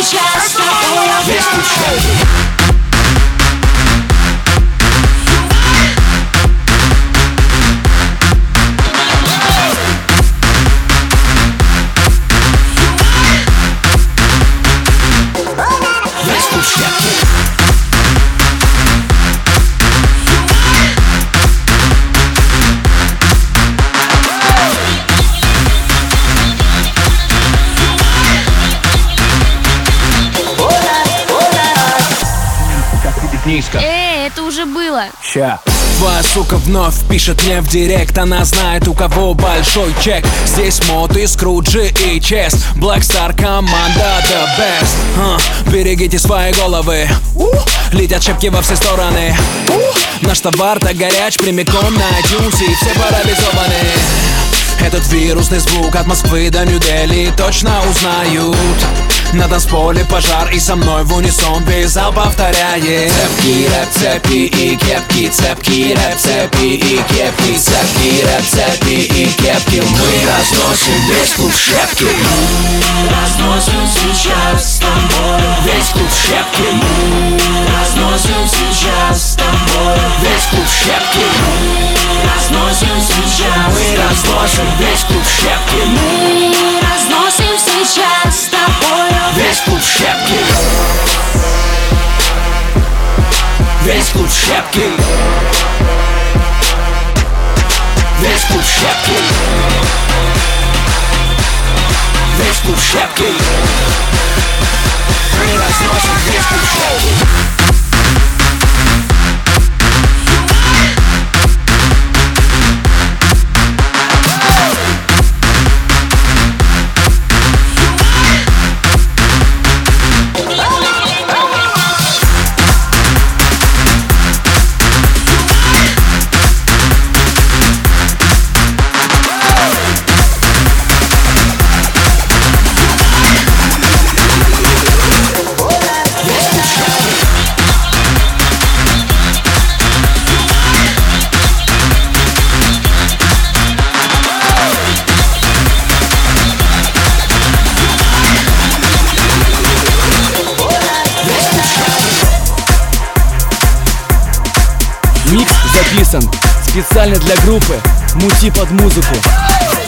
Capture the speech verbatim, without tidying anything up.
сейчас с тобой. Весь клуб шляпки. Низко. Эй, это уже было. Ща. Твоя сука вновь пишет мне в директ. Она знает, у кого большой чек. Здесь Мод и Скруджи и Чест. Black Star команда the best. uh, Берегите свои головы. uh, Летят шепки во все стороны. uh, Наш товар-то горяч, прямиком на iTunes, и все парализованы. Этот вирусный звук от Москвы до Нью-Дели точно узнают. На танцполе пожар, и со мной в унисон весь зал повторяет: цепки, рэп, цепи и кепки, цепки, рэп, цепи и кепки, цепки, рэп, цепи и кепки. Мы разносим весь клуб щепки. Мы разносим сейчас с тобой Весь клуб щепки. Мы разносим сейчас с тобой Весь клуб щепки. Мы разносим сейчас. Мы разносим весь клуб щепки. Мы разносим сейчас с тобой Весь клуб щепки. Весь клуб щепки. Весь клуб щепки. Весь клуб щепки. Мы разносим весь клуб щепки. Микс записан специально для группы «Мути под музыку».